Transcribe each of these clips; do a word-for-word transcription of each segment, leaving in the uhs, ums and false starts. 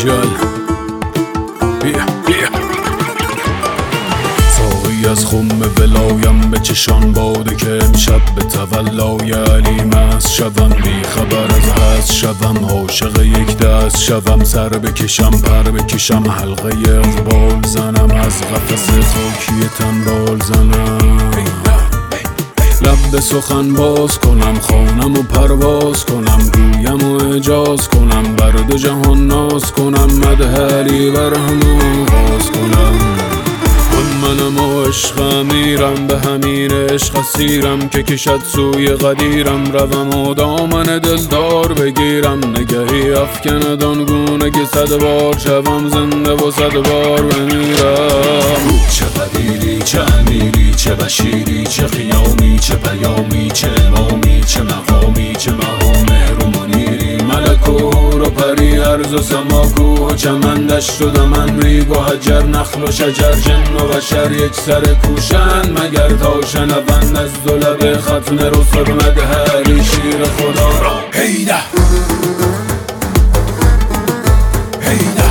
جل بیا بیا ساقی از خم ولایم به چشان باده که امشب به تولای علی مست شوم، بی خبر از هست شوم، عاشق یک دست شوم، سر بکشم پر بکشم، حلقه اقبال زنم، از قفس خاکی تن بال زنم، لب به سخن باز کنم، خانم و پرواز کنم، گویم و اجاز کنم، بر دو جهان ناز کنم، مدح علی بر همه آغاز کنم. خود منم و عشق امیرم، به همین عشق اسیرم که کشد سوی قدیرم، روم و دامن دلدار بگیرم، نگهی افکند آنگونه که صد بار شوم زنده و صد بار بمیرم. چه قدیری چه امیری چه بشیری چه خیامی چه پیامی چه امامی چه مقامی چه مقام و منیری، ملک و حور و پری ارض و سما کوه و چمن دشت و دمن، ریگ و حجر نخل و شجر جن و بشر یک سر کوشند، مگر تا شنوند از دو لب ختم رسل مدح علی شیر خدا را. هیده هیده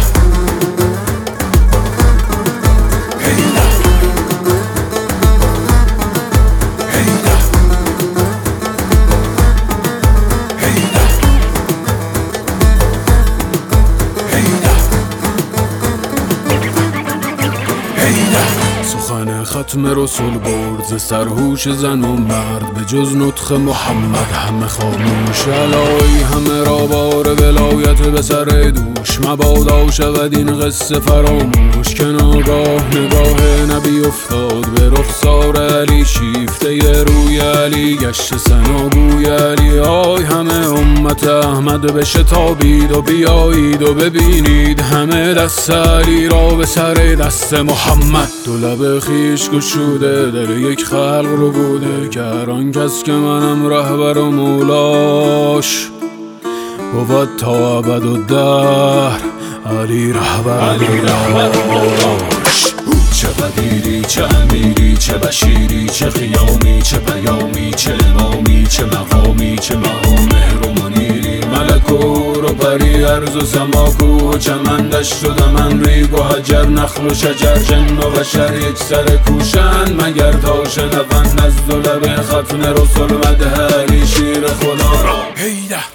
سخن ختم رسول برد ز سرهوش زن و مرد، به جز نطق محمد همه خاموش، علایی همه را بار ولایت به سر دوش، مبادا شود این قصه فراموش، که ناگاه نگاه نبی افتاد به رخسار علی، شیفته روی علی گشت ثناگوی علی، آی همه امت احمد بشتابید و بیایید و ببینید همه دست علی را به سر دست محمد، دو لب خیش گشوده دل یک خلق رو بوده، که هر آن کس که منم رهبر و مولاش، بود تا ابد و دهر علی رهبر مولاش. چه قدیری چه امیری چه بشیری چه خیامی چه پیامی چه امامی چه مقامی چه مقام و منیری، ملک و حور و پری ارض و سما کوه و چمن دشت و دمن، ریگ و حجر نخل و شجر جن و بشر یک سر کوشند، مگر تا شنوند از دو لب ختم رسل مدح علی شیر خدا را. هیده